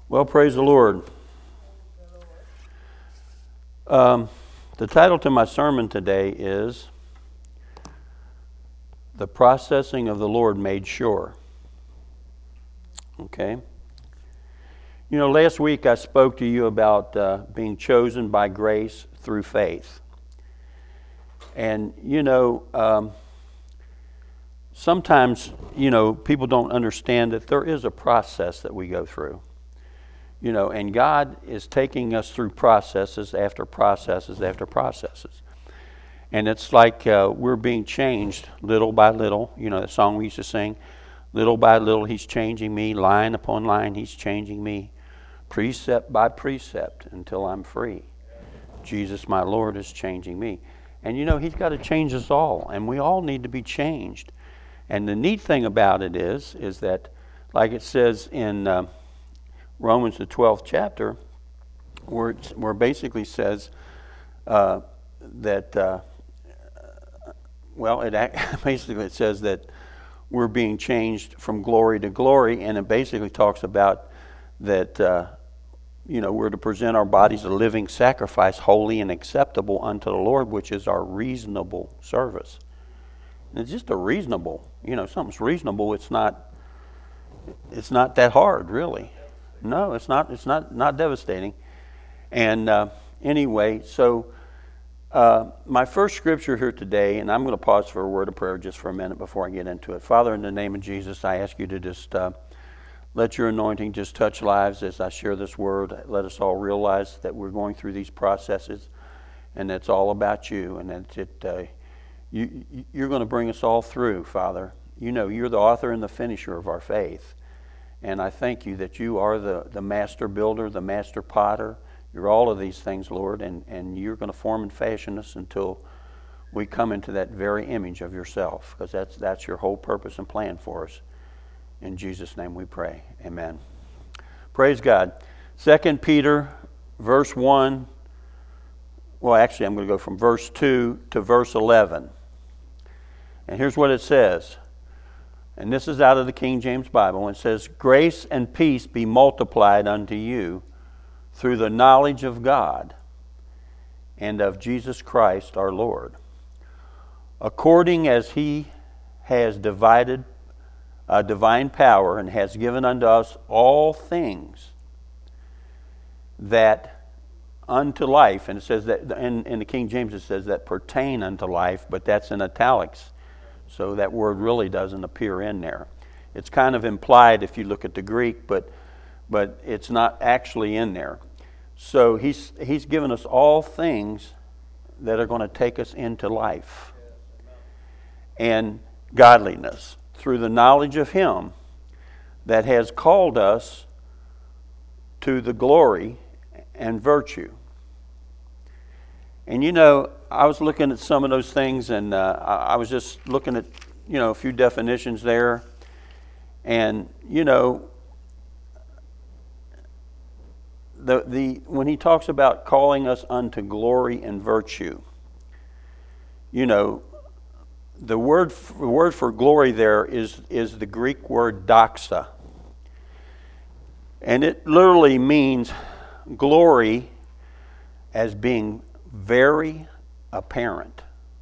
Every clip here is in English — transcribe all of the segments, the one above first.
Well, praise the Lord. The title to my sermon today is The Processing of the Lord Made Sure. Okay. You know, last week I spoke to you about being chosen by grace through faith. And, sometimes, people don't understand that there is a process that we go through. And God is taking us through processes after processes after processes. And it's like we're being changed little by little. The song we used to sing, little by little He's changing me, line upon line He's changing me, precept by precept until I'm free. Jesus, my Lord, is changing me. And He's got to change us all, and we all need to be changed. And the neat thing about it is that, like it says in Romans the 12th chapter, where it basically says that it says that we're being changed from glory to glory, and it basically talks about that we're to present our bodies a living sacrifice, holy and acceptable unto the Lord, which is our reasonable service. And it's just a reasonable, something's reasonable. It's not that hard, really. No, it's not devastating. And anyway, so my first scripture here today, and I'm going to pause for a word of prayer just for a minute before I get into it. Father, in the name of Jesus, I ask you to just let your anointing just touch lives as I share this word. Let us all realize that we're going through these processes, and it's all about you, and that you're going to bring us all through, Father. You're the author and the finisher of our faith. And I thank you that you are the master builder, the master potter. You're all of these things, Lord, and you're going to form and fashion us until we come into that very image of yourself, because that's your whole purpose and plan for us. In Jesus' name we pray. Amen. Praise God. 2 Peter, verse 1. Well, actually, I'm going to go from verse 2 to verse 11. And here's what it says. And this is out of the King James Bible. And it says, "Grace and peace be multiplied unto you through the knowledge of God and of Jesus Christ our Lord, according as He has divided divine power and has given unto us all things that unto life." And it says that in the King James it says that pertain unto life, but that's in italics. So that word really doesn't appear in there. It's kind of implied if you look at the Greek, but it's not actually in there. So he's given us all things that are going to take us into life and godliness through the knowledge of Him that has called us to the glory and virtue. And I was looking at some of those things, and I was just looking at, a few definitions there. And, when he talks about calling us unto glory and virtue, the word for glory there is the Greek word doxa. And it literally means glory as being very apparent.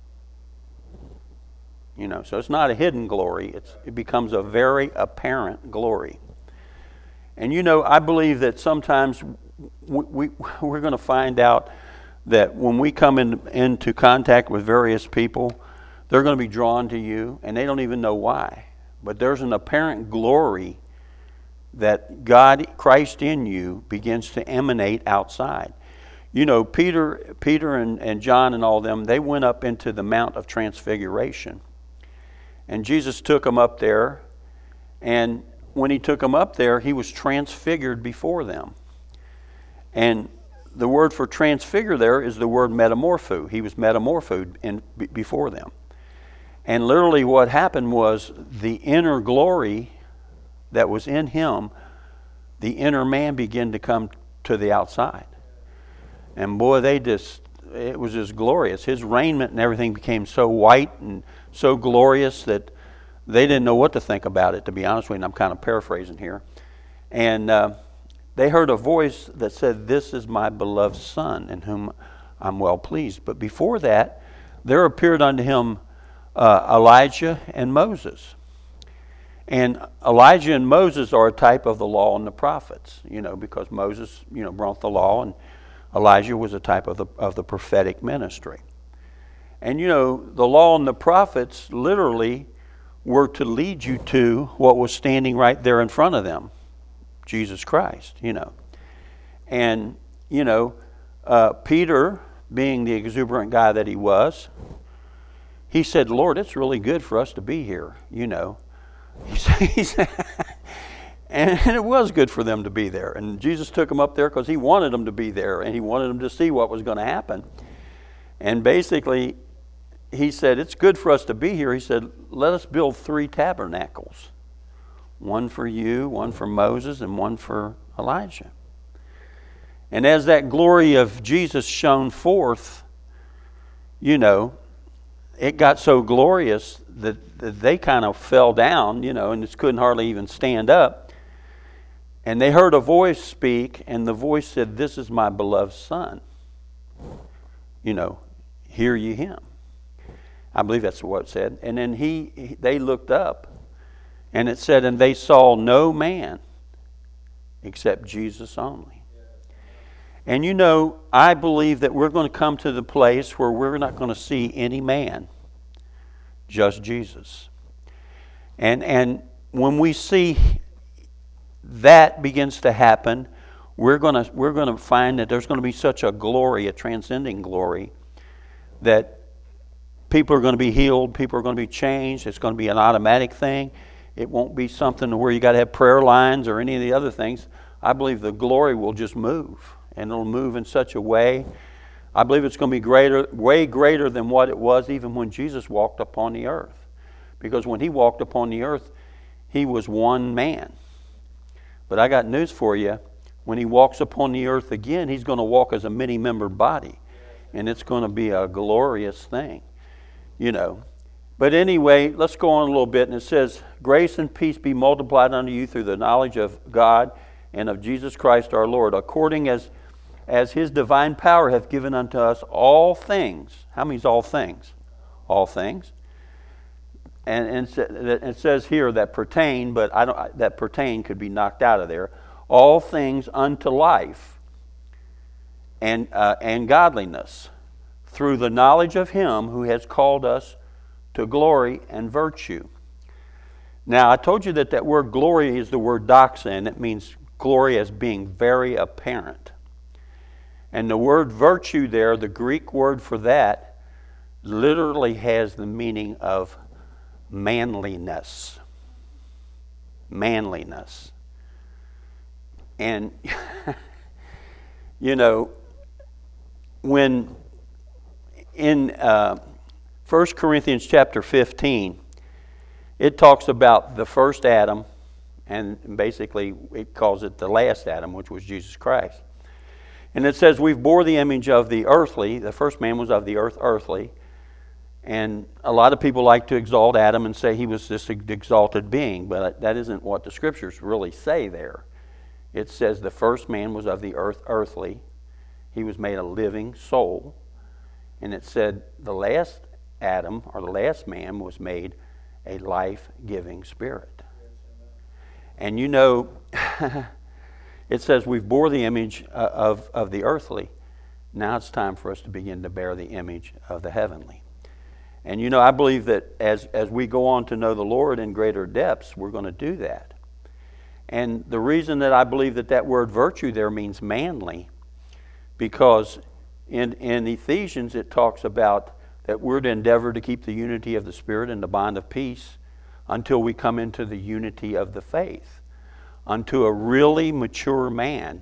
So it's not a hidden glory. It becomes a very apparent glory. And I believe that sometimes we're going to find out that when we come into contact with various people, they're going to be drawn to you, and they don't even know why. But there's an apparent glory that God, Christ in you, begins to emanate outside. Peter and John and all them, they went up into the Mount of Transfiguration. And Jesus took them up there, and when He took them up there, He was transfigured before them. And the word for transfigure there is the word metamorpho. He was metamorphosed before them. And literally what happened was the inner glory that was in Him, the inner man began to come to the outside. And boy, it was just glorious. His raiment and everything became so white and so glorious that they didn't know what to think about it, to be honest with you. And I'm kind of paraphrasing here. And they heard a voice that said, "This is my beloved Son, in whom I'm well pleased." But before that, there appeared unto him Elijah and Moses. And Elijah and Moses are a type of the law and the prophets, because Moses, brought the law, and Elijah was a type of the prophetic ministry. And the law and the prophets literally were to lead you to what was standing right there in front of them, Jesus Christ, And, Peter, being the exuberant guy that he was, he said, "Lord, it's really good for us to be here, He said, and it was good for them to be there. And Jesus took them up there because he wanted them to be there, and he wanted them to see what was going to happen. And basically, he said, "It's good for us to be here." He said, "Let us build 3 tabernacles. One for you, one for Moses, and one for Elijah." And as that glory of Jesus shone forth, it got so glorious that they kind of fell down, and just couldn't hardly even stand up. And they heard a voice speak, and the voice said, "This is my beloved Son. Hear ye him." I believe that's what it said. And then they looked up, and it said, "And they saw no man except Jesus only." And I believe that we're going to come to the place where we're not going to see any man, just Jesus. And when we see that begins to happen, we're going to find that there's going to be such a glory, a transcending glory, that people are going to be healed, people are going to be changed. It's going to be an automatic thing. It won't be something where you got to have prayer lines or any of the other things. I believe the glory will just move. And it'll move in such a way. I believe it's going to be way greater than what it was even when Jesus walked upon the earth. Because when he walked upon the earth, he was one man. But I got news for you. When he walks upon the earth again, he's going to walk as a many-membered body. And it's going to be a glorious thing. But anyway, let's go on a little bit. And it says, "Grace and peace be multiplied unto you through the knowledge of God and of Jesus Christ our Lord, according as his divine power hath given unto us all things." How many is all things? All things. And it says here that pertain, but that pertain could be knocked out of there. All things unto life and godliness, through the knowledge of him who has called us to glory and virtue. Now, I told you that word glory is the word doxa, and it means glory as being very apparent. And the word virtue there, the Greek word for that, literally has the meaning of manliness. Manliness. And, when in 1 Corinthians chapter 15, it talks about the first Adam, and basically it calls it the last Adam, which was Jesus Christ. And it says, "We've bore the image of the earthly." The first man was of the earthly. And a lot of people like to exalt Adam and say he was this exalted being, but that isn't what the scriptures really say there. It says the first man was of the earthly. He was made a living soul. And it said the last Adam, or the last man, was made a life-giving spirit. And it says we've bore the image of the earthly. Now it's time for us to begin to bear the image of the heavenly. And I believe that as we go on to know the Lord in greater depths, we're going to do that. And the reason that I believe that word virtue there means manly, because in Ephesians it talks about that we're to endeavor to keep the unity of the Spirit and the bond of peace until we come into the unity of the faith, unto a really mature man,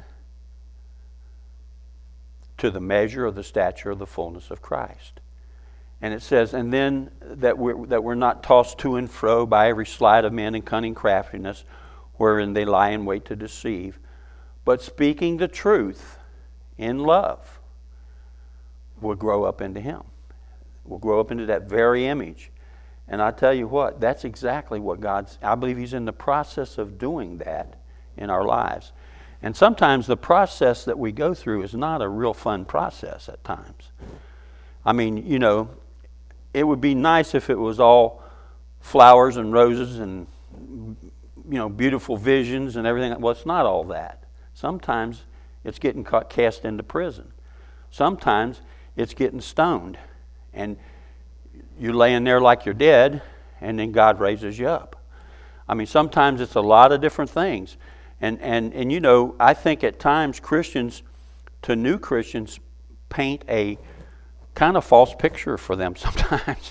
to the measure of the stature of the fullness of Christ. And it says, and then that we're not tossed to and fro by every sleight of men and cunning craftiness, wherein they lie in wait to deceive, but speaking the truth in love, will grow up into him. Will grow up into that very image. And I tell you what, that's exactly what I believe he's in the process of doing that in our lives. And sometimes the process that we go through is not a real fun process at times. I mean, you know, it would be nice if it was all flowers and roses and, you know, beautiful visions and everything. Well, it's not all that. Sometimes it's getting cast into prison. Sometimes it's getting stoned. And you're laying there like you're dead, and then God raises you up. I mean, sometimes it's a lot of different things. And you know, I think at times Christians, to new Christians, paint a kind of false picture for them sometimes.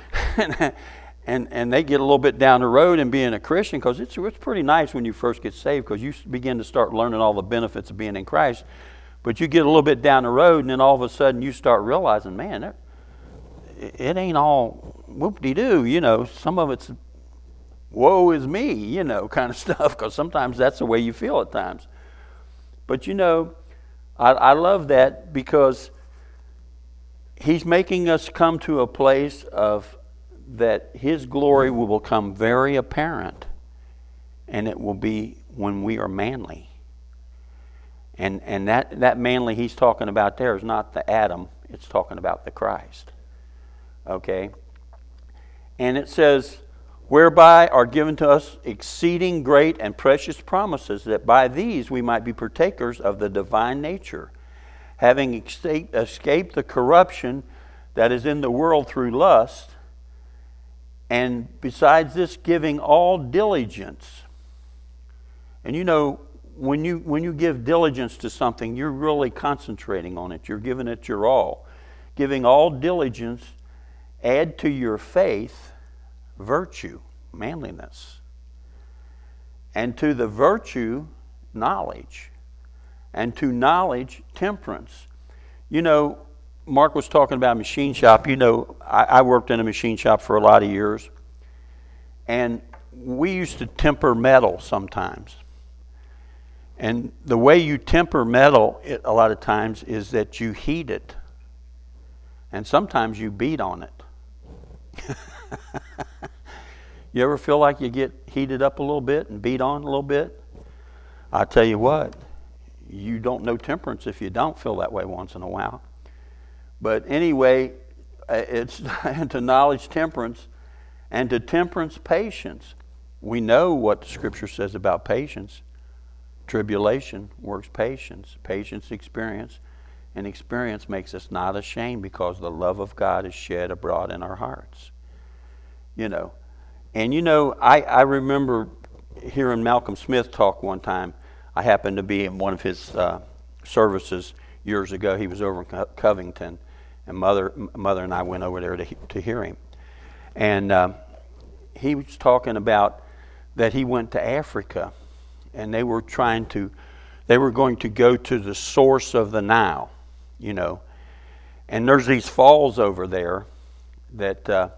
and they get a little bit down the road in being a Christian, because it's pretty nice when you first get saved, because you begin to start learning all the benefits of being in Christ. But you get a little bit down the road, and then all of a sudden you start realizing, man, it ain't all whoop-de-doo. You know, some of it's woe is me, you know, kind of stuff, because sometimes that's the way you feel at times. But you know, I love that, because he's making us come to a place of that his glory will become very apparent, and it will be when we are manly. And that manly he's talking about there is not the Adam, it's talking about the Christ. Okay? And it says, whereby are given to us exceeding great and precious promises, that by these we might be partakers of the divine nature, having escaped the corruption that is in the world through lust, and besides this, giving all diligence. And you know, when you give diligence to something, you're really concentrating on it. You're giving it your all. Giving all diligence, add to your faith virtue, manliness. And to the virtue, knowledge. And to knowledge, temperance. You know, Mark was talking about a machine shop. You know, I worked in a machine shop for a lot of years. And we used to temper metal sometimes. And the way you temper metal a lot of times is that you heat it. And sometimes you beat on it. You ever feel like you get heated up a little bit and beat on a little bit? I tell you what, you don't know temperance if you don't feel that way once in a while. But anyway, it's to knowledge temperance, and to temperance patience. We know what the Scripture says about patience. Tribulation works patience. Patience experience. And experience makes us not ashamed, because the love of God is shed abroad in our hearts. You know. And you know, I remember hearing Malcolm Smith talk one time. I happened to be in one of his services years ago. He was over in Covington, and Mother and I went over there to hear him. And he was talking about that he went to Africa, and they were going to go to the source of the Nile, you know. And there's these falls over there that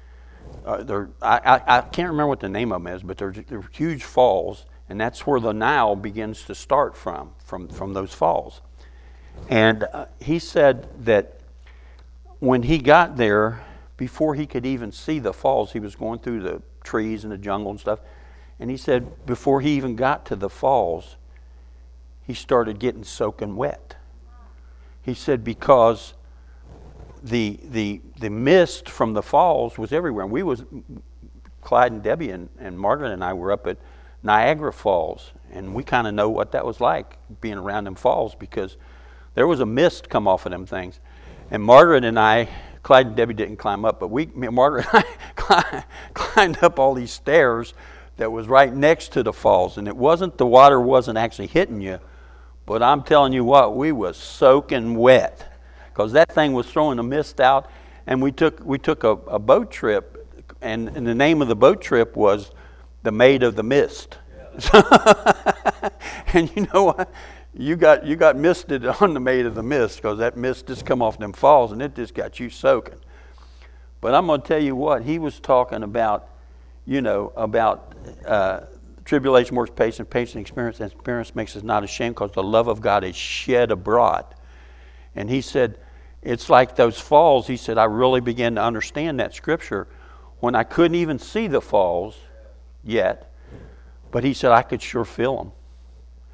I can't remember what the name of them is, but they're huge falls, and that's where the Nile begins to start from those falls. And he said that when he got there, before he could even see the falls, he was going through the trees and the jungle and stuff, and he said before he even got to the falls, he started getting soaking wet. He said because the mist from the falls was everywhere. And Clyde and Debbie and Margaret and I were up at Niagara Falls, and we kind of know what that was like, being around them falls, because there was a mist come off of them things. And Margaret and I, Clyde and Debbie didn't climb up, but Margaret and I climbed up all these stairs that was right next to the falls. And the water wasn't actually hitting you, but I'm telling you what, we was soaking wet, because that thing was throwing the mist out. And we took a boat trip, and the name of the boat trip was the Maid of the Mist. Yeah. And you know what? You got misted on the Maid of the Mist, because that mist just come off them falls, and it just got you soaking. But I'm going to tell you what, he was talking about, you know, about tribulation works patience, patience experience, and experience makes us not ashamed, because the love of God is shed abroad. And he said, it's like those falls. He said, I really began to understand that Scripture when I couldn't even see the falls yet, but he said I could sure feel them.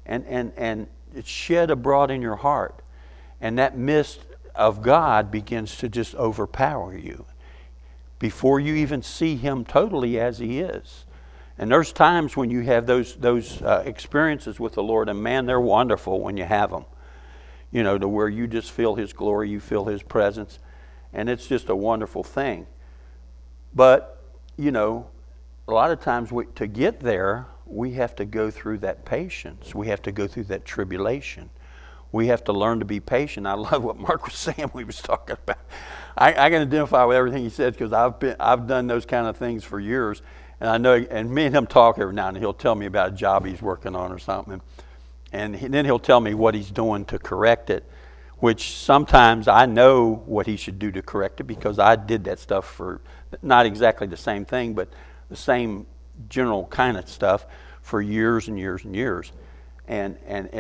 and it's shed abroad in your heart. And that mist of God begins to just overpower you before you even see Him totally as He is. And there's times when you have those experiences with the Lord, and man, they're wonderful when you have them. You know, to where you just feel His glory, you feel His presence, and it's just a wonderful thing. But, you know, a lot of times to get there, we have to go through that patience. We have to go through that tribulation. We have to learn to be patient. I love what Mark was saying. We was talking about. I can identify with everything he said because I've done those kind of things for years, and I know. And me and him talk every now and then. He'll tell me about a job he's working on or something, and then he'll tell me what he's doing to correct it. Which sometimes I know what he should do to correct it because I did that stuff for not exactly the same thing, but the same general kind of stuff for years and years and years. And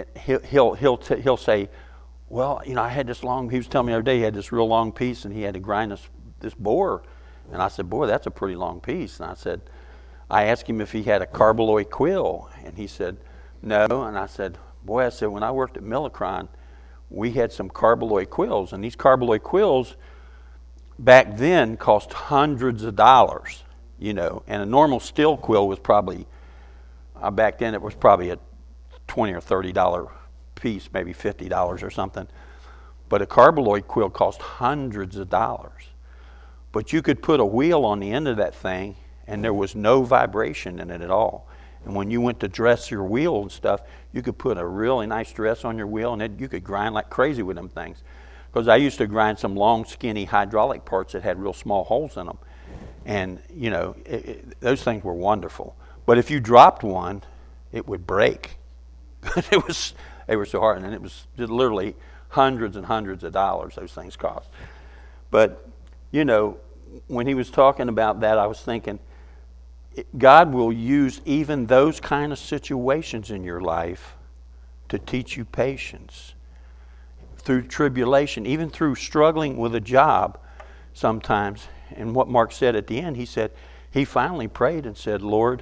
he'll say, well, you know, I had this long. He was telling me the other day he had this real long piece and he had to grind this bore. And I said, boy, that's a pretty long piece. And I asked him if he had a carbaloid quill, and he said no. And I said, boy, when I worked at Millicron, we had some carbaloid quills, and these carbaloid quills back then cost hundreds of dollars, you know, and a normal steel quill was probably, back then it was probably a $20 or $30 piece, maybe $50 or something. But a carbaloid quill cost hundreds of dollars. But you could put a wheel on the end of that thing, and there was no vibration in it at all. And when you went to dress your wheel and stuff, you could put a really nice dress on your wheel, and you could grind like crazy with them things. Because I used to grind some long, skinny hydraulic parts that had real small holes in them. And, you know, those things were wonderful. But if you dropped one, it would break. They were so hard, and it was literally hundreds and hundreds of dollars those things cost. But, you know, when he was talking about that, I was thinking, God will use even those kind of situations in your life to teach you patience. Through tribulation, even through struggling with a job sometimes. And what Mark said at the end, he said, he finally prayed and said, Lord,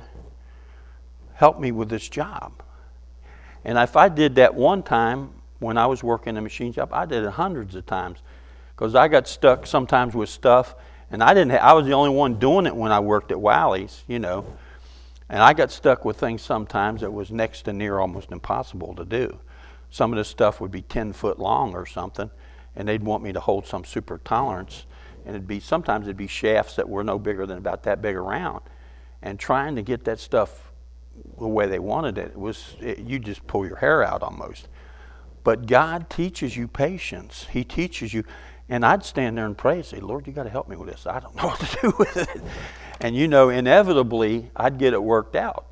help me with this job. And if I did that one time when I was working a machine shop, I did it hundreds of times. Because I got stuck sometimes with stuff, and I was the only one doing it when I worked at Wally's, you know. And I got stuck with things sometimes that was next to near almost impossible to do. Some of this stuff would be 10 foot long or something, and they'd want me to hold some super tolerance. And sometimes it'd be shafts that were no bigger than about that big around. And trying to get that stuff the way they wanted it, you just pull your hair out almost. But God teaches you patience. He teaches you. And I'd stand there and pray and say, Lord, you got to help me with this. I don't know what to do with it. And, you know, inevitably, I'd get it worked out.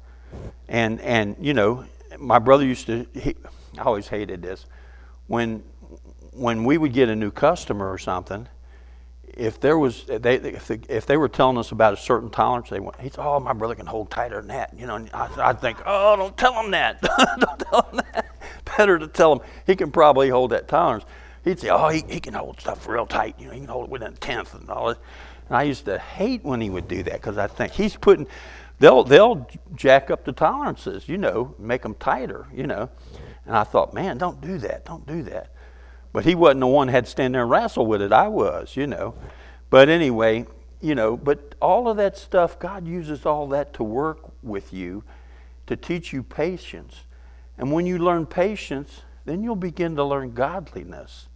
And you know, my brother I always hated this. When we would get a new customer or something, if they were telling us about a certain tolerance, he'd say, oh, my brother can hold tighter than that. You know, and I'd think, oh, don't tell him that. Don't tell him that. Better to tell him he can probably hold that tolerance. He'd say, oh, he can hold stuff real tight. You know, he can hold it within a tenth and all that. And I used to hate when he would do that because I think they'll jack up the tolerances, you know, make them tighter, you know. And I thought, man, don't do that. Don't do that. But he wasn't the one that had to stand there and wrestle with it. I was, you know. But anyway, you know, but all of that stuff, God uses all that to work with you to teach you patience. And when you learn patience, then you'll begin to learn godliness.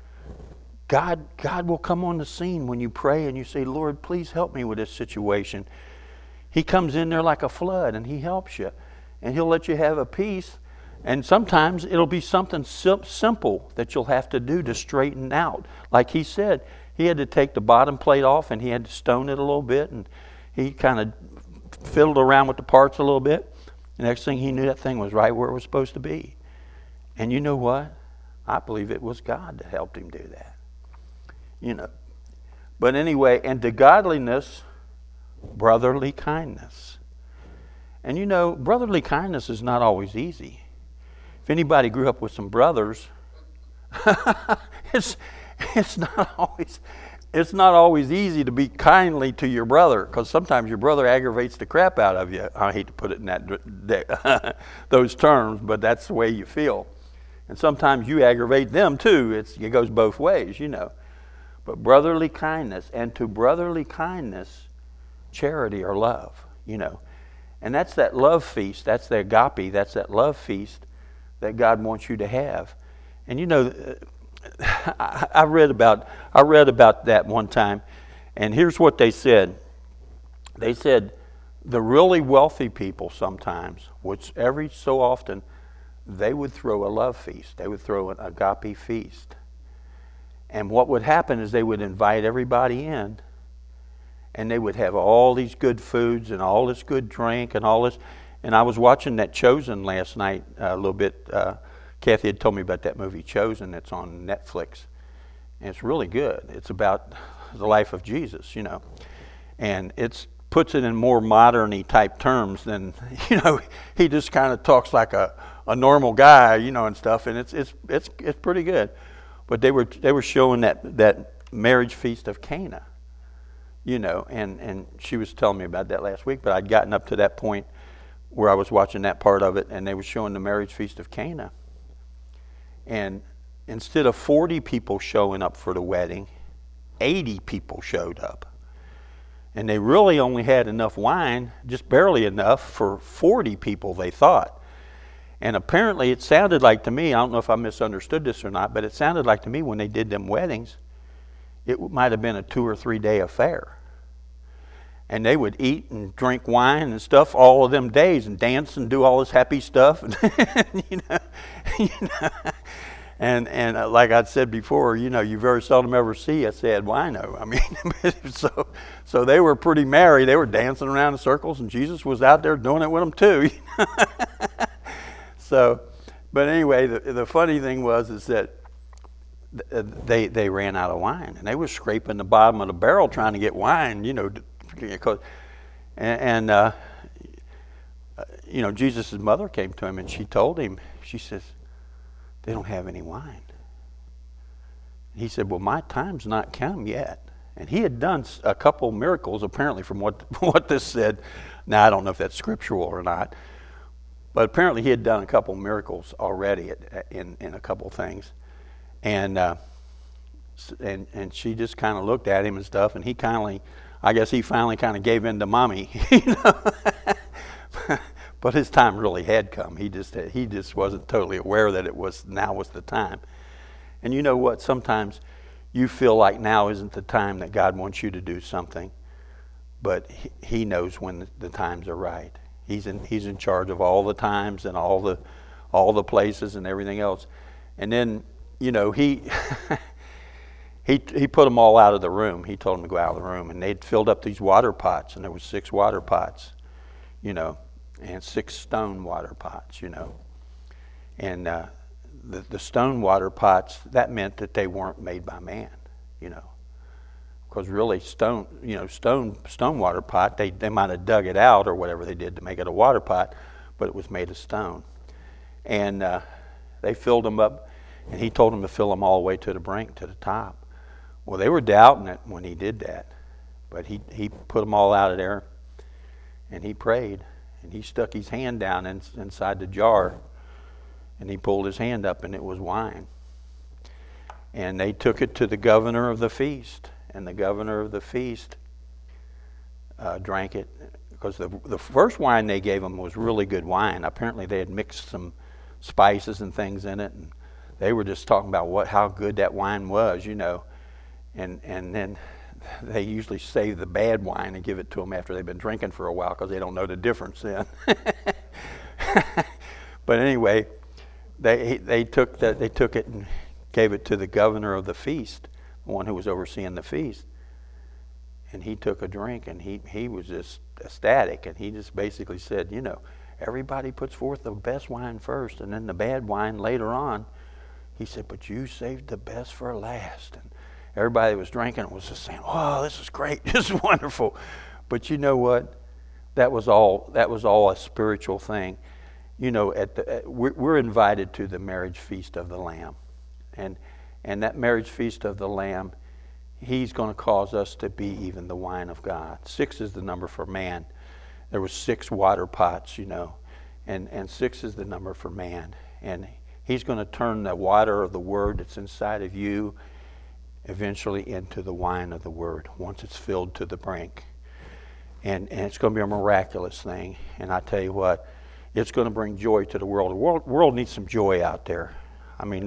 God will come on the scene when you pray and you say, Lord, please help me with this situation. He comes in there like a flood and he helps you. And he'll let you have a peace. And sometimes it'll be something simple that you'll have to do to straighten out. Like he said, he had to take the bottom plate off and he had to stone it a little bit. And he kind of fiddled around with the parts a little bit. The next thing he knew, that thing was right where it was supposed to be. And you know what? I believe it was God that helped him do that. You know. But anyway, and to godliness, brotherly kindness. And you know, brotherly kindness is not always easy. If anybody grew up with some brothers, it's not always it's not always easy to be kindly to your brother, because sometimes your brother aggravates the crap out of you. I hate to put it in that those terms, but that's the way you feel. And sometimes you aggravate them too. It goes both ways, you know. But brotherly kindness, and to brotherly kindness, charity or love, you know. And that's that love feast. That's the agape. That's that love feast that God wants you to have. And you know, I read about that one time, and here's what they said. They said the really wealthy people sometimes, which every so often, they would throw a love feast. They would throw an agape feast. And what would happen is they would invite everybody in, and they would have all these good foods and all this good drink and all this. And I was watching that Chosen last night a little bit. Kathy had told me about that movie Chosen. It's on Netflix. And it's really good. It's about the life of Jesus, you know. And it puts it in more modern-y type terms than, you know, he just kind of talks like a normal guy, you know, and stuff. And it's pretty good. But they were showing that marriage feast of Cana, you know, and she was telling me about that last week, but I'd gotten up to that point where I was watching that part of it, and they were showing the marriage feast of Cana. And instead of 40 people showing up for the wedding, 80 people showed up. And they really only had enough wine, just barely enough, for 40 people, they thought. And apparently it sounded like to me, I don't know if I misunderstood this or not, but it sounded like to me when they did them weddings, it might have been a 2 or 3 day affair. And they would eat and drink wine and stuff all of them days and dance and do all this happy stuff. you know. And like I'd said before, you know, you very seldom ever see a sad wino. I mean, so they were pretty merry. They were dancing around in circles, and Jesus was out there doing it with them too. You know? So, but anyway, the funny thing is that they ran out of wine, and they were scraping the bottom of the barrel trying to get wine, you know, and you know, Jesus' mother came to him, and she told him, she says, they don't have any wine. He said, well, my time's not come yet. And he had done a couple miracles, apparently, from what this said. Now, I don't know if that's scriptural or not, but apparently he had done a couple miracles already in a couple things. And she just kind of looked at him and stuff, and I guess he finally kind of gave in to mommy, you know. But his time really had come. He just wasn't totally aware that now was the time. And you know what? Sometimes you feel like now isn't the time that God wants you to do something, but He knows when the times are right. He's in charge of all the times and all the places and everything else. And then, you know, he put them all out of the room. He told them to go out of the room, and they'd filled up these water pots, and there was 6 water pots, you know, and 6 stone water pots, you know. And the stone water pots, that meant that they weren't made by man, you know. Because really stone water pot, they might have dug it out or whatever they did to make it a water pot, but it was made of stone. And they filled them up, and he told them to fill them all the way to the brink, to the top. Well, they were doubting it when he did that, but he put them all out of there, and he prayed, and he stuck his hand down inside the jar, and he pulled his hand up, and it was wine. And they took it to the governor of the feast, and the governor of the feast drank it, because the first wine they gave him was really good wine. Apparently they had mixed some spices and things in it, and they were just talking about how good that wine was, you know. And then they usually save the bad wine and give it to them after they've been drinking for a while, because they don't know the difference then. But anyway, they took it and gave it to the governor of the feast, the one who was overseeing the feast. And he took a drink, and he was just ecstatic, and he just basically said, you know, everybody puts forth the best wine first, and then the bad wine later on. He said, but you saved the best for last. And everybody that was drinking was just saying, oh, this is great, this is wonderful. But you know what? That was all a spiritual thing. You know, we're invited to the marriage feast of the Lamb. And that marriage feast of the Lamb, He's going to cause us to be even the wine of God. 6 is the number for man. There were 6 water pots, and 6 is the number for man. And He's going to turn the water of the Word that's inside of you eventually into the wine of the Word once it's filled to the brink. And it's going to be a miraculous thing. And I tell you what, it's going to bring joy to the world. The world needs some joy out there. I mean,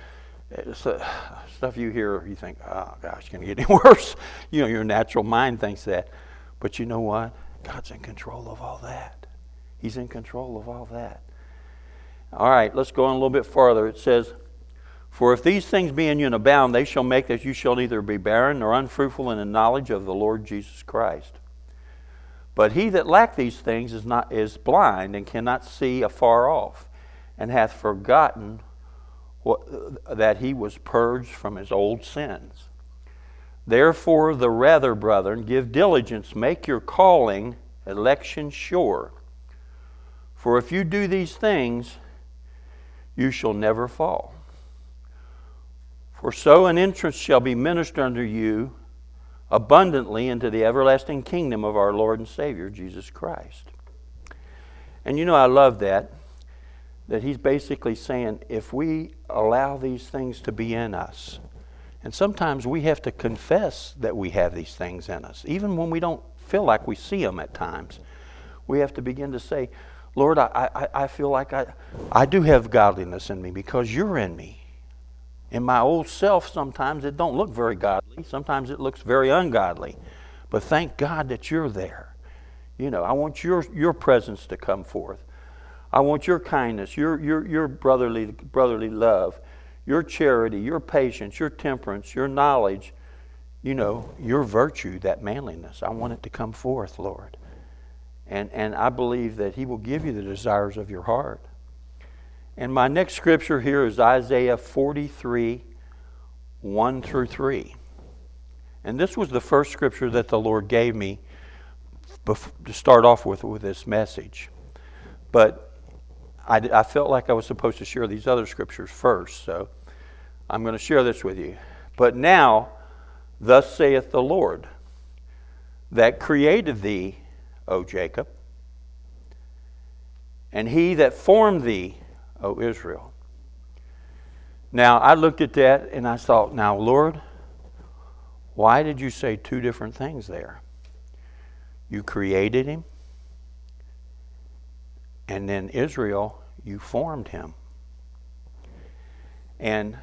stuff you hear, you think, oh gosh, it's going to get any worse. Your natural mind thinks that. But you know what? God's in control of all that. He's in control of all that. All right, let's go on a little bit farther. It says, for if these things be in you and abound, they shall make that you shall neither be barren nor unfruitful in the knowledge of the Lord Jesus Christ. But he that lack these things is blind and cannot see afar off, and hath forgotten that he was purged from his old sins. Therefore the rather, brethren, give diligence, make your calling, election sure. For if you do these things, you shall never fall. For so an entrance shall be ministered unto you abundantly into the everlasting kingdom of our Lord and Savior, Jesus Christ. And I love that he's basically saying, if we allow these things to be in us, and sometimes we have to confess that we have these things in us, even when we don't feel like we see them at times. We have to begin to say, Lord, I feel like I do have godliness in me because you're in me. In my old self, sometimes it don't look very godly. Sometimes it looks very ungodly. But thank God that you're there. I want your presence to come forth. I want your kindness, your brotherly love, your charity, your patience, your temperance, your knowledge, your virtue, that manliness. I want it to come forth, Lord. And I believe that He will give you the desires of your heart. And my next scripture here is Isaiah 43, 1 through 3. And this was the first scripture that the Lord gave me to start off with this message. But I felt like I was supposed to share these other scriptures first, so I'm going to share this with you. But now, thus saith the Lord, that created thee, O Jacob, and He that formed thee, O Israel. Now, I looked at that and I thought, now, Lord, why did you say 2 different things there? You created him, and then Israel, you formed him. And,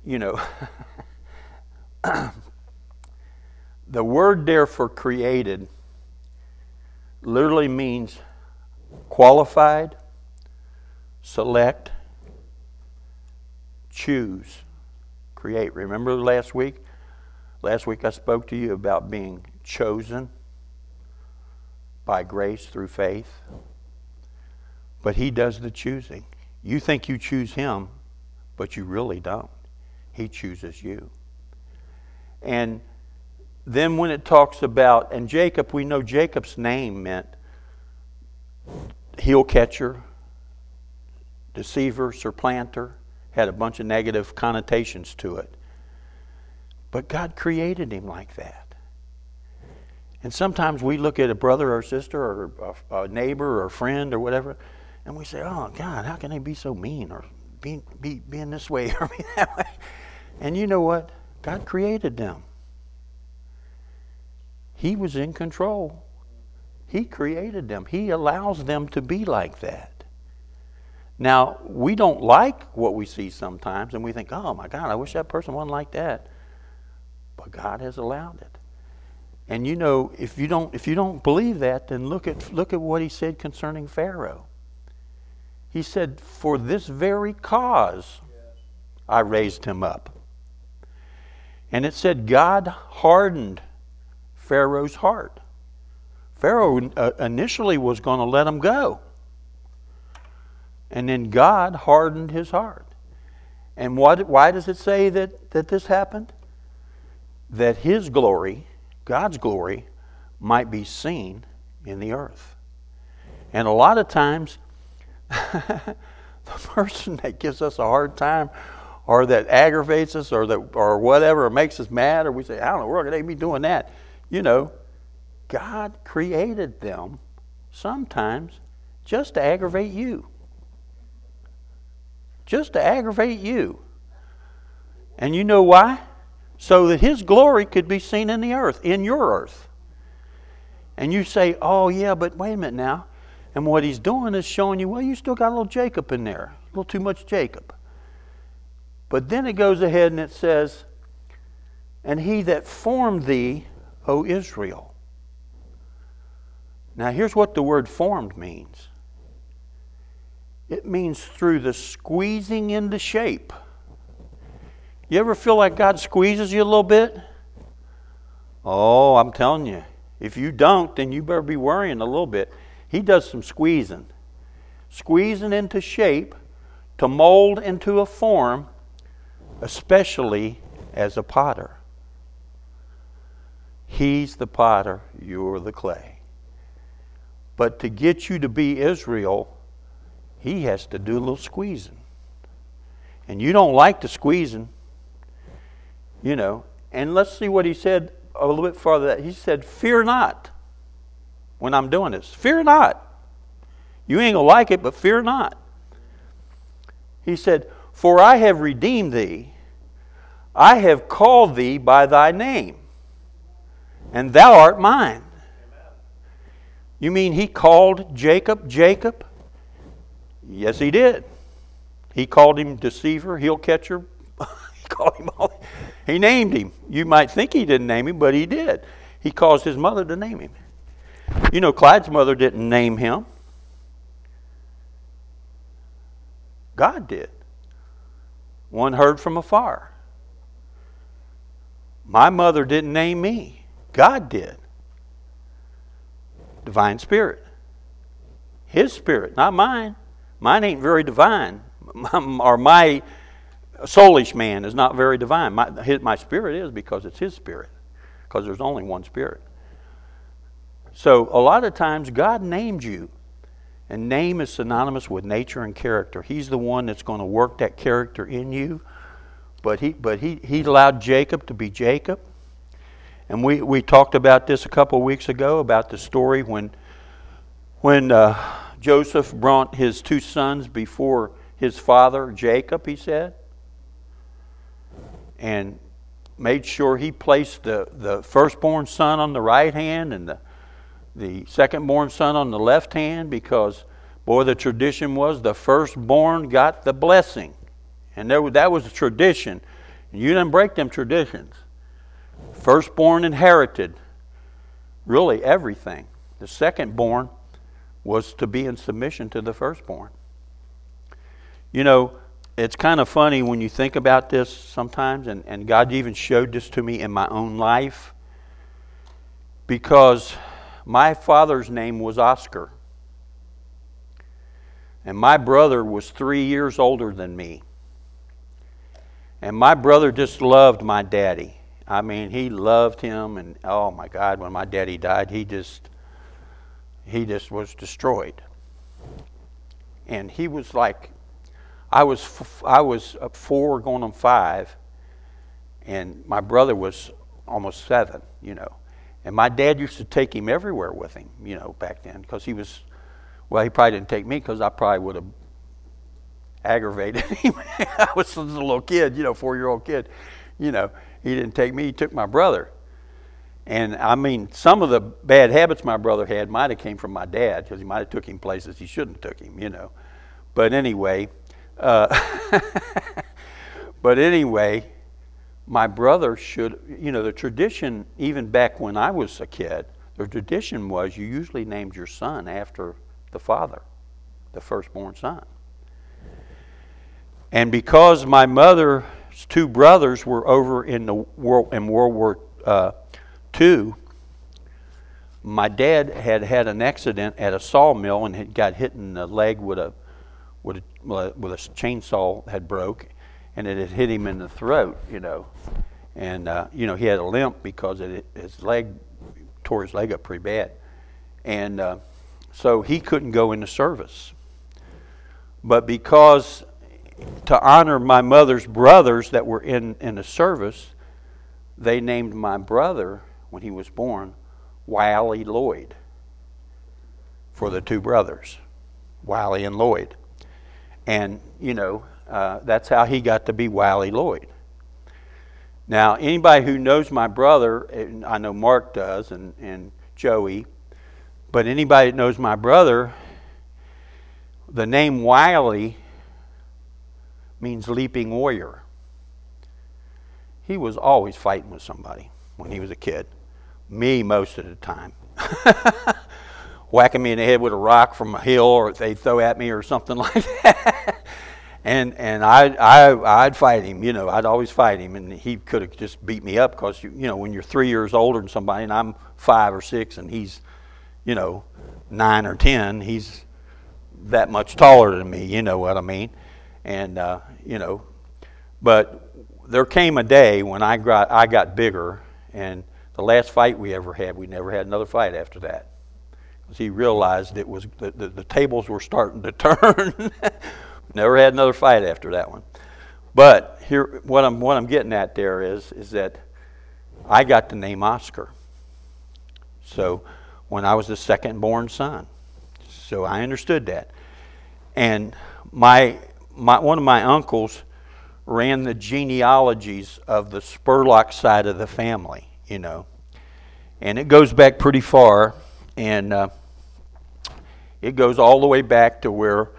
the word there for created literally means qualified, select, choose, create. Remember last week? Last week I spoke to you about being chosen by grace through faith. But He does the choosing. You think you choose Him, but you really don't. He chooses you. And then when it talks about, and Jacob, we know Jacob's name meant heel catcher, deceiver, supplanter, had a bunch of negative connotations to it. But God created him like that. And sometimes we look at a brother or sister or a neighbor or a friend or whatever, and we say, oh God, how can they be so mean or being this way or be that way? And you know what? God created them. He was in control. He created them. He allows them to be like that. Now, we don't like what we see sometimes, and we think, oh my God, I wish that person wasn't like that. But God has allowed it. And if you don't believe that, then look at what He said concerning Pharaoh. He said, for this very cause I raised him up. And it said God hardened Pharaoh's heart. Pharaoh initially was going to let him go. And then God hardened his heart. And why does it say that this happened? That His glory, God's glory, might be seen in the earth. And a lot of times, the person that gives us a hard time or that aggravates us, or whatever, or makes us mad, or we say, "I don't know, we're going to be doing that." You know, God created them sometimes just to aggravate you. Just to aggravate you. And you know why? So that His glory could be seen in the earth, in your earth. And you say, "Oh yeah, but wait a minute now." And what He's doing is showing you, well, you still got a little Jacob in there. A little too much Jacob. But then it goes ahead and it says, "And He that formed thee, O Israel." Now here's what the word formed means. It means through the squeezing into shape. You ever feel like God squeezes you a little bit? Oh, I'm telling you. If you don't, then you better be worrying a little bit. He does some squeezing. Squeezing into shape to mold into a form, especially as a potter. He's the potter, you're the clay. But to get you to be Israel, He has to do a little squeezing. And you don't like the squeezing, you know. And let's see what He said a little bit farther. He said, "Fear not when I'm doing this. Fear not." You ain't going to like it, but fear not. He said, "For I have redeemed thee. I have called thee by thy name, and thou art mine." You mean He called Jacob, Jacob? Yes, He did. He called him deceiver, heel catcher. He called him all. He named him. You might think He didn't name him, but He did. He caused his mother to name him. You know, Clyde's mother didn't name him. God did. One heard from afar. My mother didn't name me. God did. Divine Spirit. His Spirit, not mine. Mine ain't very divine. Or my soulish man is not very divine. My spirit is, because it's His Spirit. Because there's only one Spirit. So a lot of times God named you. And name is synonymous with nature and character. He's the one that's going to work that character in you. But he allowed Jacob to be Jacob. And we talked about this a couple of weeks ago, about the story when Joseph brought his two sons before his father Jacob, he said, and made sure he placed the firstborn son on the right hand and the secondborn son on the left hand, because, boy, the tradition was the firstborn got the blessing. And that was a tradition. And you didn't break them traditions. Firstborn inherited really everything. The secondborn was to be in submission to the firstborn. You know, it's kind of funny when you think about this sometimes, and God even showed this to me in my own life, because my father's name was Oscar. And my brother was 3 years older than me. And my brother just loved my daddy. I mean, he loved him, and oh my God, when my daddy died, he just was destroyed. And he was like, I was 4 going on 5, and my brother was almost 7, you know. And my dad used to take him everywhere with him, you know, back then, because he was, well, he probably didn't take me because I probably would have aggravated him. I was a little kid, you know, 4-year-old kid, you know. He didn't take me, he took my brother. And I mean, some of the bad habits my brother had might have came from my dad, because he might have took him places he shouldn't have took him, you know. But anyway, my brother should, you know, the tradition, even back when I was a kid, the tradition was you usually named your son after the father, the firstborn son. And because my mother's 2 brothers were over in World War II, my dad had an accident at a sawmill and had got hit in the leg with a chainsaw had broke, and it had hit him in the throat, you know. And you know, he had a limp because his leg tore his leg up pretty bad, and so he couldn't go into service. But because to honor my mother's brothers that were in the service, they named my brother, when he was born, Wiley Lloyd, for the two brothers, Wiley and Lloyd. And, that's how he got to be Wiley Lloyd. Now, anybody who knows my brother, and I know Mark does, and Joey, but anybody that knows my brother, the name Wiley means leaping warrior. He was always fighting with somebody when he was a kid. Me most of the time. Whacking me in the head with a rock from a hill, or they throw at me or something like that. And I'd fight him, I'd always fight him, and he could have just beat me up because, when you're 3 years older than somebody, and I'm 5 or 6, and he's, 9 or 10, he's that much taller than me, you know what I mean? And, but there came a day when I got bigger, and the last fight we ever had, we never had another fight after that. Because he realized it was the tables were starting to turn. Never had another fight after that one. But here, what I'm getting at there is that I got the name Oscar. So when I was the second born son, so I understood that. And one of my uncles ran the genealogies of the Spurlock side of the family, and it goes back pretty far, and it goes all the way back to where.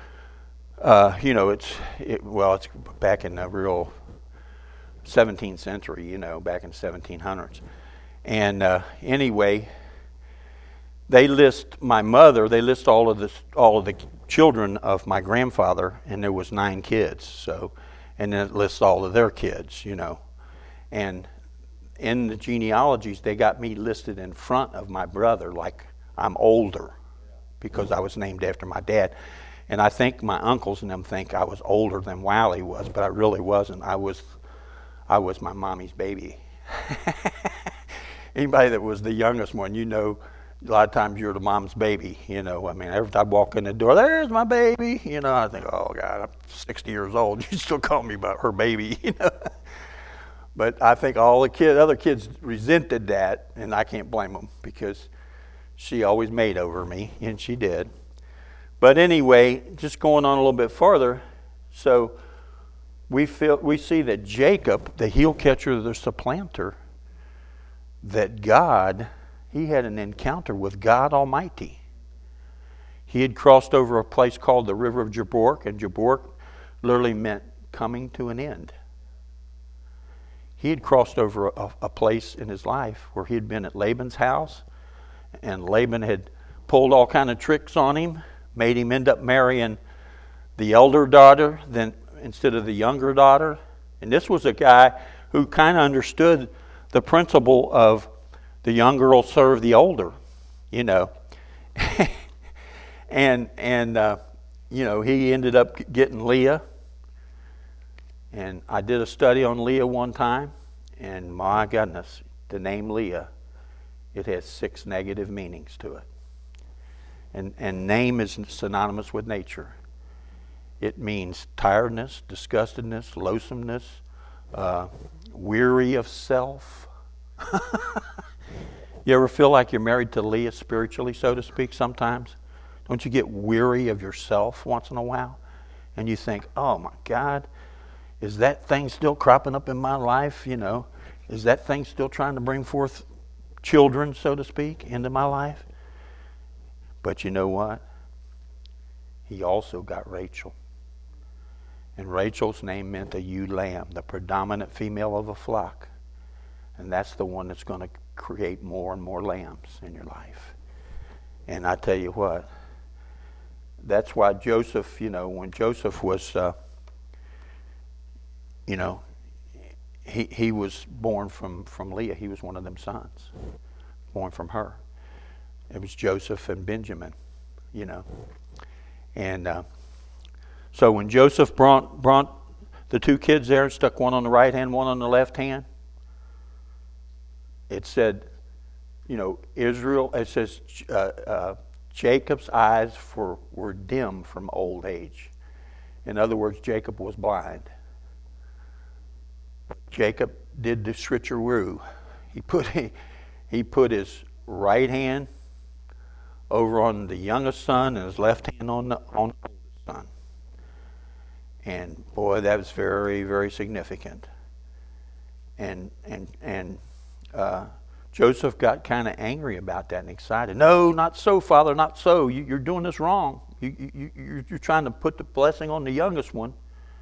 It's back in the real 17th century, back in the 1700s. And anyway, they list my mother. They list all of the children of my grandfather, and there was 9 kids. So, and then it lists all of their kids, And in the genealogies, they got me listed in front of my brother, like I'm older, because I was named after my dad. And I think my uncles and them think I was older than Wiley was, but I really wasn't. I was my mommy's baby. Anybody that was the youngest one, a lot of times you're the mom's baby. I mean, every time I walk in the door, there's my baby. I think, oh God, I'm 60 years old. You still call me about her baby. But I think all the other kids resented that, and I can't blame them because she always made over me, and she did. But anyway, just going on a little bit farther, so we see that Jacob, the heel catcher, the supplanter, that God, he had an encounter with God Almighty. He had crossed over a place called the River of Jabbok, and Jabbok literally meant coming to an end. He had crossed over a place in his life where he had been at Laban's house, and Laban had pulled all kind of tricks on him, made him end up marrying the elder daughter instead of the younger daughter. And this was a guy who kind of understood the principle of the younger will serve the older, and he ended up getting Leah. And I did a study on Leah one time, and my goodness, the name Leah, it has 6 negative meanings to it. And name is synonymous with nature. It means tiredness, disgustedness, loathsomeness, weary of self. You ever feel like you're married to Leah spiritually, so to speak, sometimes? Don't you get weary of yourself once in a while? And you think, oh my God, is that thing still cropping up in my life? Is that thing still trying to bring forth children, so to speak, into my life? But you know what? He also got Rachel. And Rachel's name meant a ewe lamb, the predominant female of a flock. And that's the one that's going to create more and more lambs in your life. And I tell you what, that's why Joseph, when Joseph was, he was born from Leah. He was one of them sons, born from her. It was Joseph and Benjamin, And so when Joseph brought the 2 kids there and stuck one on the right hand, one on the left hand, it said, Israel, it says Jacob's eyes were dim from old age. In other words, Jacob was blind. Jacob did the switcheroo. He put his right hand over on the youngest son and his left hand on the oldest son. And boy, that was very, very significant. And Joseph got kind of angry about that and excited. No, not so, Father, not so. You're doing this wrong. You're trying to put the blessing on the youngest one.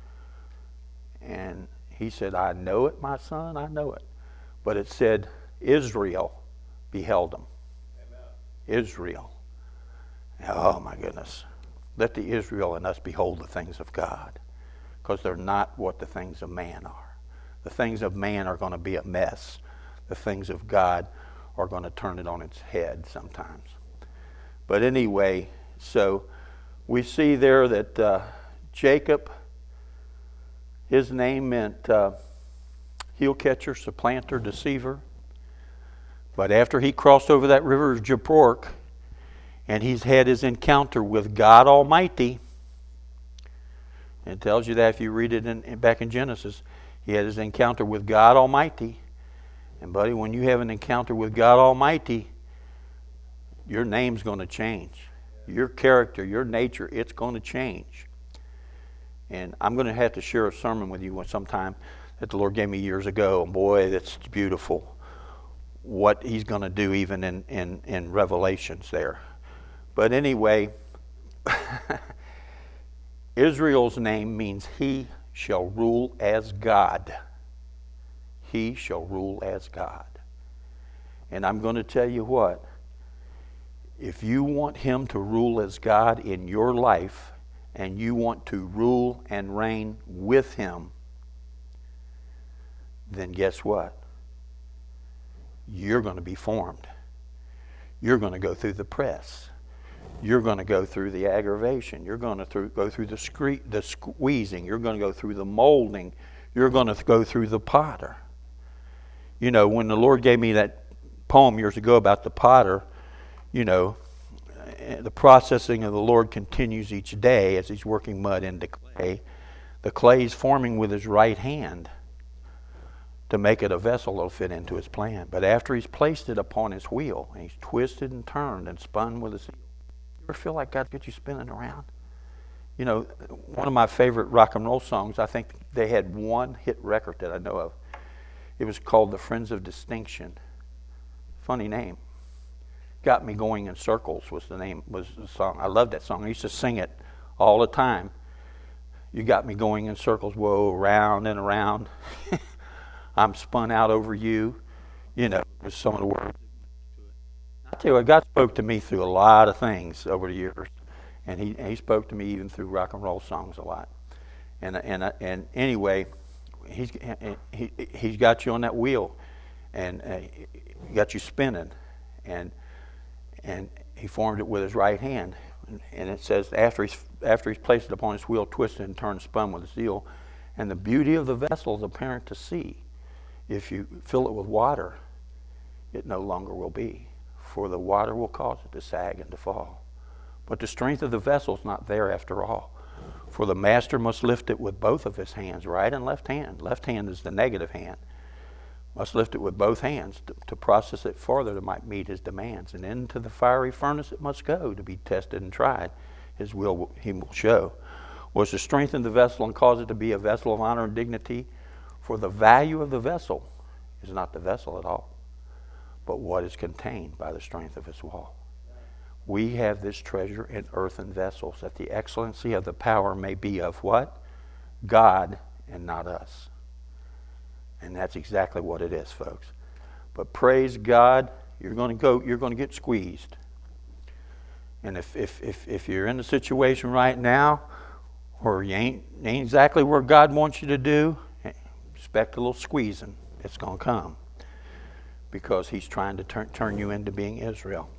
And he said, I know it, my son, I know it. But it said Israel beheld him. Amen. Israel. Oh, my goodness. Let the Israel in us behold the things of God, because they're not what the things of man are. The things of man are going to be a mess. The things of God are going to turn it on its head sometimes. But anyway, so we see there that Jacob, his name meant heel catcher, supplanter, deceiver. But after he crossed over that river of Jabbok, and he's had his encounter with God Almighty, and it tells you that if you read it back in Genesis, he had his encounter with God Almighty. And buddy, when you have an encounter with God Almighty, your name's going to change. Your character, your nature, it's going to change. And I'm going to have to share a sermon with you sometime that the Lord gave me years ago. And boy, that's beautiful. What he's going to do even in Revelations there. But anyway, Israel's name means he shall rule as God. He shall rule as God. And I'm going to tell you what, if you want him to rule as God in your life, and you want to rule and reign with him, then guess what? You're going to be formed. You're going to go through the press. You're going to go through the aggravation. You're going to go through the squeezing. You're going to go through the molding. You're going to go through the potter. You know, when the Lord gave me that poem years ago about the potter, you know, the processing of the Lord continues each day as he's working mud into clay. The clay is forming with his right hand to make it a vessel that'll fit into his plan. But after he's placed it upon his wheel, and he's twisted and turned and spun with his heel, you ever feel like God gets you spinning around? You know, one of my favorite rock and roll songs, I think they had one hit record that I know of. It was called The Friends of Distinction. Funny name. Got Me Going in Circles was the song. I loved that song. I used to sing it all the time. You got me going in circles, whoa, round and around. I'm spun out over you. You know, was some of the words. I tell you what, God spoke to me through a lot of things over the years, and he spoke to me even through rock and roll songs a lot. And anyway, he's got you on that wheel, and got you spinning, and he formed it with his right hand. And it says after he's placed it upon his wheel, twisted and turned, spun with his heel, and the beauty of the vessel is apparent to see. If you fill it with water, it no longer will be, for the water will cause it to sag and to fall. But the strength of the vessel is not there after all, for the master must lift it with both of his hands, right and left hand. Left hand is the negative hand. Must lift it with both hands to process it further to might meet his demands. And into the fiery furnace it must go to be tested and tried. His will he will show. Was to strengthen the vessel and cause it to be a vessel of honor and dignity. For the value of the vessel is not the vessel at all, but what is contained by the strength of its wall. We have this treasure in earthen vessels, that the excellency of the power may be of what? God and not us. And that's exactly what it is, folks. But praise God, you're going to get squeezed. And if you're in a situation right now where you ain't exactly where God wants you to do, expect a little squeezing. It's going to come, because he's trying to turn you into being Israel.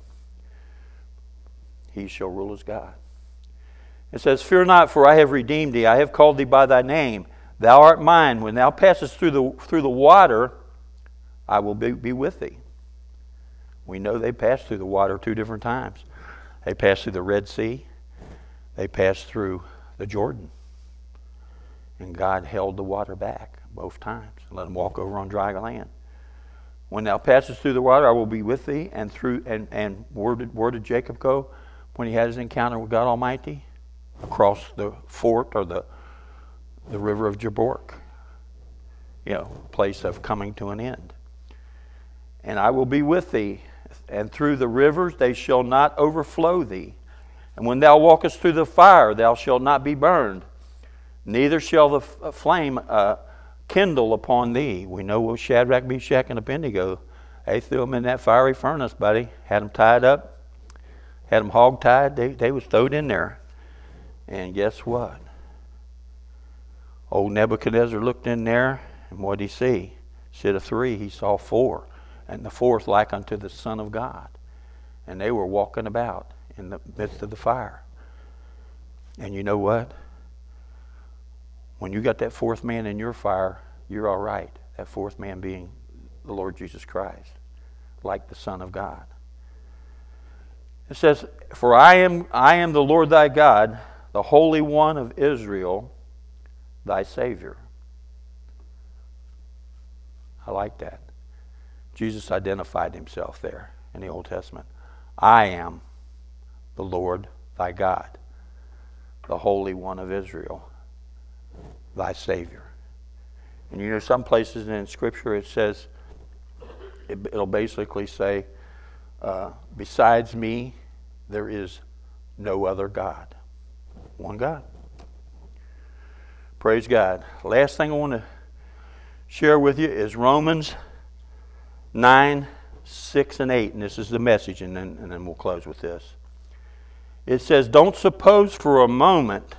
He shall rule as God. It says, fear not, for I have redeemed thee. I have called thee by thy name. Thou art mine. When thou passest through the water, I will be with thee. We know they passed through the water 2 different times. They passed through the Red Sea. They passed through the Jordan. And God held the water back both times and let them walk over on dry land. When thou passest through the water, I will be with thee. And where did Jacob go when he had his encounter with God Almighty? Across the fort or the river of Jabbok. Place of coming to an end. And I will be with thee, and through the rivers they shall not overflow thee. And when thou walkest through the fire, thou shalt not be burned, neither shall the flame kindle upon thee. We know Shadrach, Meshach, and Abednego, they threw them in that fiery furnace, buddy. Had them tied up, had them hog-tied. They was thrown in there. And guess what? Old Nebuchadnezzar looked in there, and what did he see? Instead of 3, he saw 4. And the 4th like unto the Son of God. And they were walking about in the midst of the fire. And you know what? When you got that 4th man in your fire, you're all right. That 4th man being the Lord Jesus Christ, like the Son of God. It says, for I am the Lord thy God, the Holy One of Israel, thy Savior. I like that. Jesus identified himself there in the Old Testament. I am the Lord thy God, the Holy One of Israel, thy Savior. And some places in Scripture it says, it'll basically say, besides me, there is no other God. One God. Praise God. Last thing I want to share with you is Romans 9, 6, and 8. And this is the message, and then we'll close with this. It says, don't suppose for a moment,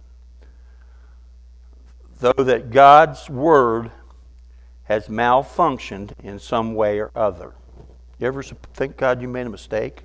though, that God's Word has malfunctioned in some way or other. You ever think, God, you made a mistake?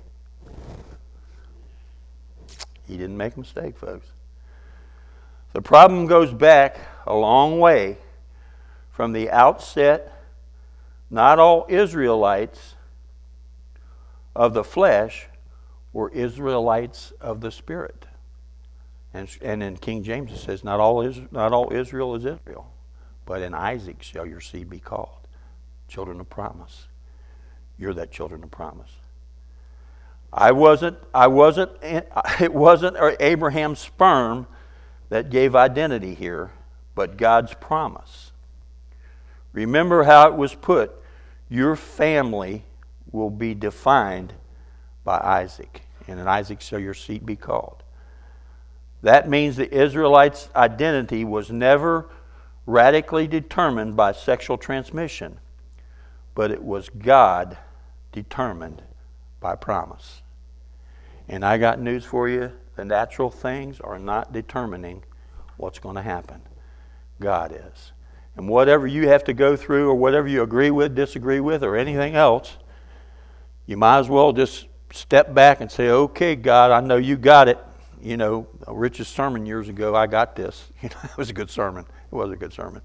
He didn't make a mistake, folks. The problem goes back a long way. From the outset, not all Israelites of the flesh were Israelites of the Spirit. And in King James it says, not all Israel is Israel, but in Isaac shall your seed be called. Children of promise. You're that children of promise. It wasn't Abraham's sperm that gave identity here, but God's promise. Remember how it was put, your family will be defined by Isaac, and in Isaac shall your seed be called. That means the Israelites' identity was never radically determined by sexual transmission, but it was God determined by promise. And I got news for you. The natural things are not determining what's going to happen. God is. And whatever you have to go through, or whatever you agree with, disagree with, or anything else, you might as well just step back and say, okay, God, I know you got it. Rich's sermon years ago, I got this. It was a good sermon. It was a good sermon.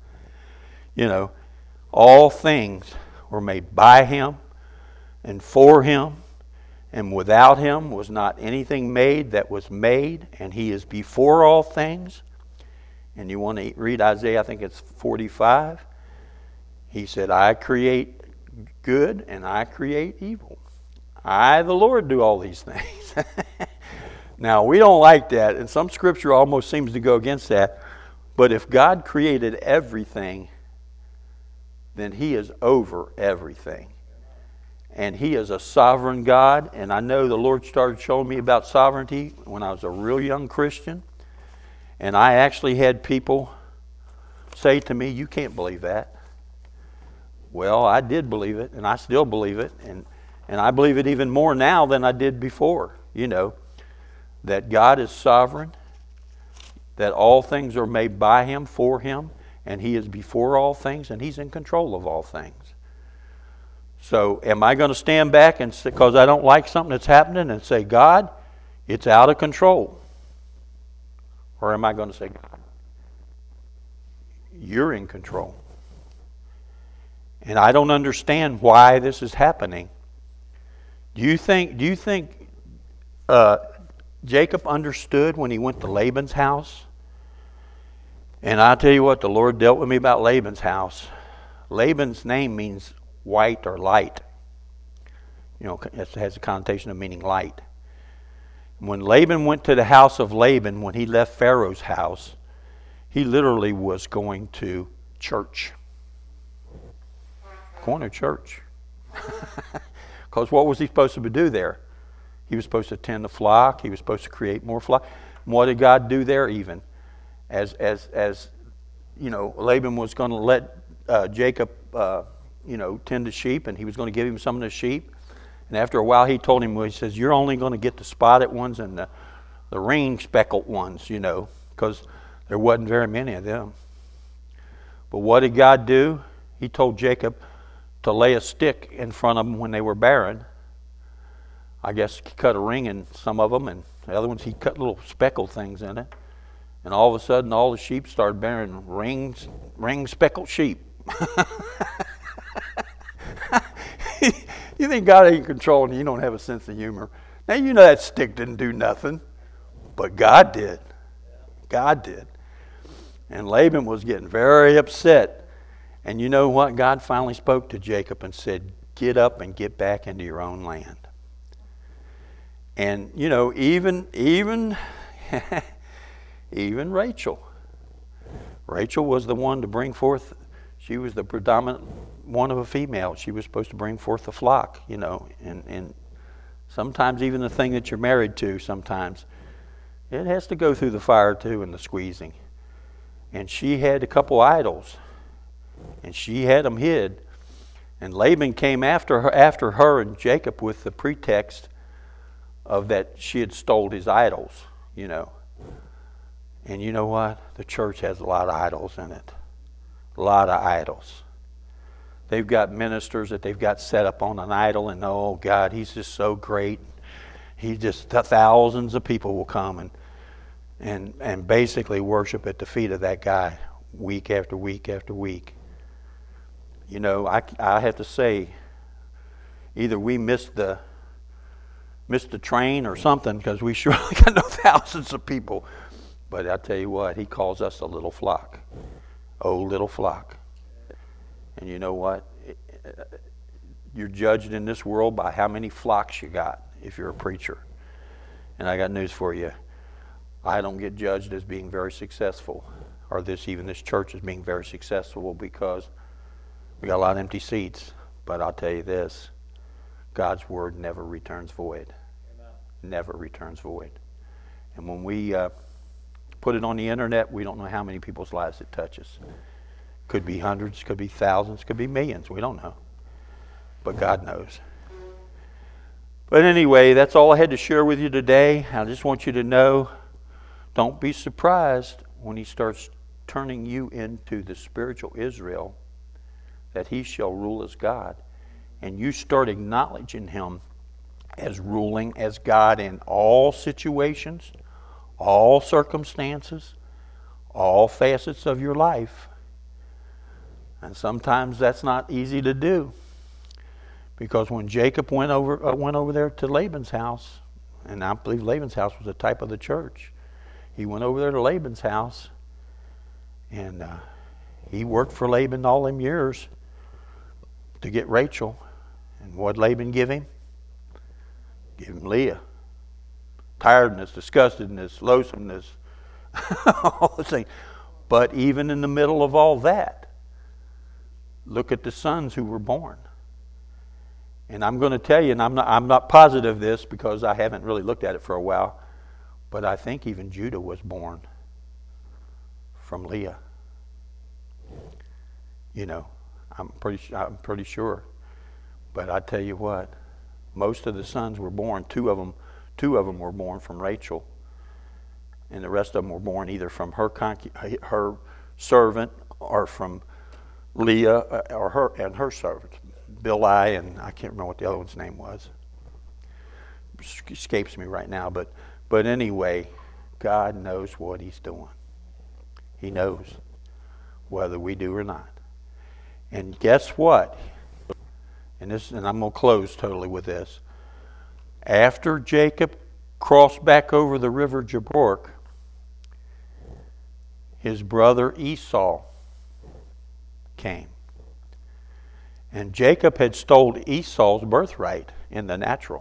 All things were made by Him and for Him, and without Him was not anything made that was made, and He is before all things. And you want to read Isaiah, I think it's 45. He said, I create good and I create evil. I, the Lord, do all these things. Now, we don't like that, and some scripture almost seems to go against that. But if God created everything, then He is over everything. And He is a sovereign God. And I know the Lord started showing me about sovereignty when I was a real young Christian. And I actually had people say to me, you can't believe that. Well, I did believe it, and I still believe it. And I believe it even more now than I did before. That God is sovereign, that all things are made by Him, for Him, and He is before all things, and He's in control of all things. So am I going to stand back and say, because I don't like something that's happening, and say, God, it's out of control? Or am I going to say, God, you're in control? And I don't understand why this is happening. Do you think Jacob understood when he went to Laban's house And I tell you what, the Lord dealt with me about Laban's house. Laban's name means white or light. You know, it has a connotation of meaning light. When Laban went to the house of Laban, when he left Pharaoh's house, he literally was going to church. Going to church. Because what was he supposed to do there? He was supposed to tend the flock. He was supposed to create more flock. And what did God do there even? As you know, Laban was going to let Jacob, tend the sheep, and he was going to give him some of the sheep. And after a while, he told him, well, he says, you're only going to get the spotted ones and the ring speckled ones, you know, because there wasn't very many of them. But what did God do? He told Jacob to lay a stick in front of them when they were barren. I guess he cut a ring in some of them, and the other ones he cut little speckled things in it. And all of a sudden, all the sheep started bearing ring speckled sheep. You think God ain't controlling you, you don't have a sense of humor. Now you know that stick didn't do nothing, but God did. God did. And Laban was getting very upset. And you know what? God finally spoke to Jacob and said, get up and get back into your own land. And you know, even Rachel. Rachel was the one to bring forth, she was the predominant one of a female. She was supposed to bring forth the flock, you know, and sometimes even the thing that you're married to, sometimes it has to go through the fire too and the squeezing. And she had a couple idols, and she had them hid. And Laban came after her and Jacob with the pretext of that she had stole his idols, you know. And you know what? The church has a lot of idols in it. A lot of idols. They've got ministers that they've got set up on an idol, and oh God, he's just so great. He just, thousands of people will come and basically worship at the feet of that guy week after week after week. You know, I have to say, either we missed the train or something, because we surely got no thousands of people. But I tell you what, he calls us a little flock. Oh, little flock. And you know what? You're judged in this world by how many flocks you got if you're a preacher. And I got news for you. I don't get judged as being very successful, or even this church as being very successful, because we got a lot of empty seats. But I'll tell you this, God's word never returns void. Amen. Never returns void. And when we put it on the internet, we don't know how many people's lives it touches. Could be hundreds, could be thousands, could be millions. We don't know. But God knows. But anyway, that's all I had to share with you today. I just want you to know, don't be surprised when he starts turning you into the spiritual Israel, that he shall rule as God. And you start acknowledging him as ruling as God in all situations, all circumstances, all facets of your life. And sometimes that's not easy to do, because when Jacob went over there to Laban's house, and I believe Laban's house was a type of the church, he went over there to Laban's house, and he worked for Laban all them years to get Rachel. And what did Laban give him? Give him Leah. Tiredness, disgustedness, loathsomeness, all those things. But even in the middle of all that, look at the sons who were born. And I'm going to tell you, and I'm not positive of this because I haven't really looked at it for a while, but I think even Judah was born from Leah. You know, I'm pretty sure. But I tell you what, most of the sons were born. Two of them were born from Rachel, and the rest of them were born either from her servant or from Leah or her servant, Bilhah, and I can't remember what the other one's name was. It escapes me right now, but anyway, God knows what he's doing. He knows whether we do or not. And guess what? And I'm going to close totally with this. After Jacob crossed back over the river Jabbok, his brother Esau came. And Jacob had stole Esau's birthright in the natural.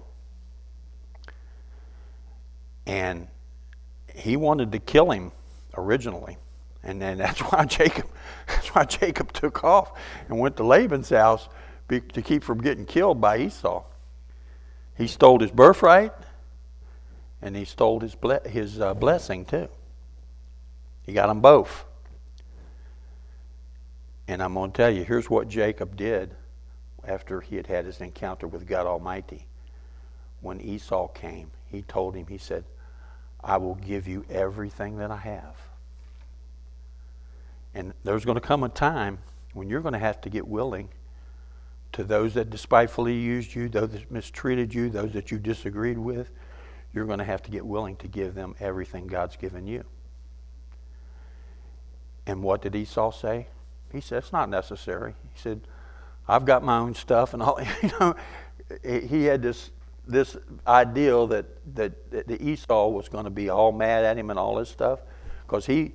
And he wanted to kill him originally. And then that's why Jacob took off and went to Laban's house to keep from getting killed by Esau. He stole his birthright, and he stole his blessing too. He got them both. And I'm going to tell you, here's what Jacob did after he had had his encounter with God Almighty. When Esau came, he told him, he said, I will give you everything that I have. And there's going to come a time when you're going to have to get willing to those that despitefully used you, those that mistreated you, those that you disagreed with. You're going to have to get willing to give them everything God's given you. And what did Esau say? He said, it's not necessary. He said, I've got my own stuff and all. You know, he had this ideal that the Esau was going to be all mad at him and all this stuff, because he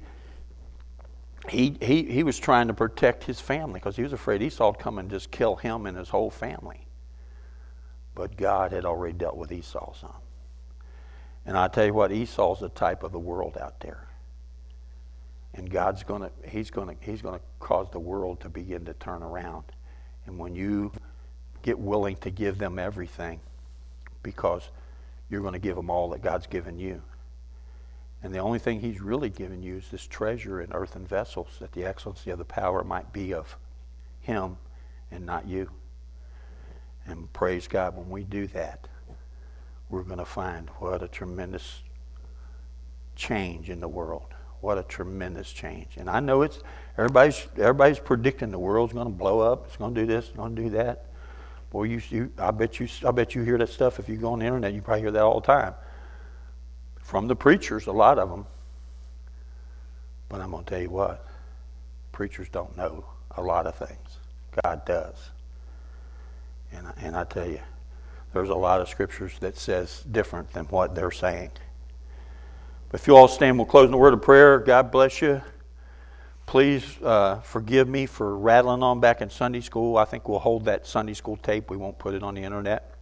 was trying to protect his family, because he was afraid Esau would come and just kill him and his whole family. But God had already dealt with Esau some. And I tell you what, Esau's the type of the world out there. And God's he's gonna cause the world to begin to turn around. And when you get willing to give them everything, because you're going to give them all that God's given you. And the only thing he's really given you is this treasure in earthen vessels, that the excellency of the power might be of him and not you. And praise God, when we do that, we're going to find what a tremendous change in the world. What a tremendous change. And I know everybody's predicting the world's going to blow up, it's going to do this, it's going to do that. Boy, I bet you hear that stuff. If you go on the internet, you probably hear that all the time. From the preachers, a lot of them. But I'm going to tell you what, preachers don't know a lot of things. God does. And I tell you, there's a lot of scriptures that says different than what they're saying. But if you all stand, we'll close in a word of prayer. God bless you. Please forgive me for rattling on back in Sunday school. I think we'll hold that Sunday school tape. We won't put it on the internet.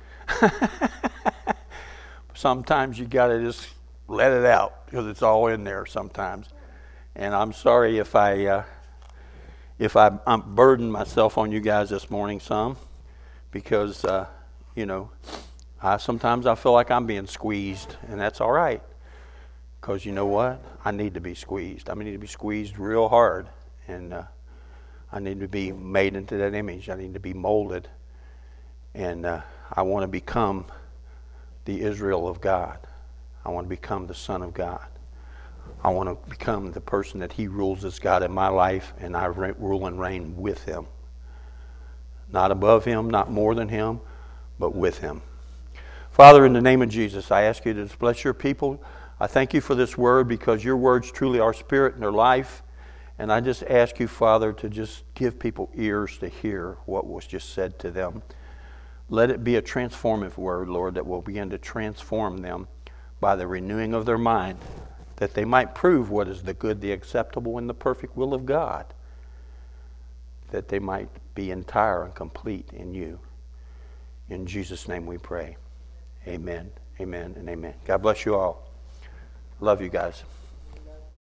Sometimes you got to just let it out, because it's all in there sometimes. And I'm sorry if I burdened myself on you guys this morning some, because sometimes I feel like I'm being squeezed, and that's all right. Because you know what? I need to be squeezed. I need to be squeezed real hard. And I need to be made into that image. I need to be molded. And I want to become the Israel of God. I want to become the Son of God. I want to become the person that he rules as God in my life, and I rule and reign with him. Not above him, not more than him, but with him. Father, in the name of Jesus, I ask you to bless your people. I thank you for this word, because your words truly are spirit and their life. And I just ask you, Father, to just give people ears to hear what was just said to them. Let it be a transformative word, Lord, that will begin to transform them by the renewing of their mind, that they might prove what is the good, the acceptable, and the perfect will of God, that they might be entire and complete in you. In Jesus' name we pray. Amen, amen, and amen. God bless you all. Love you guys.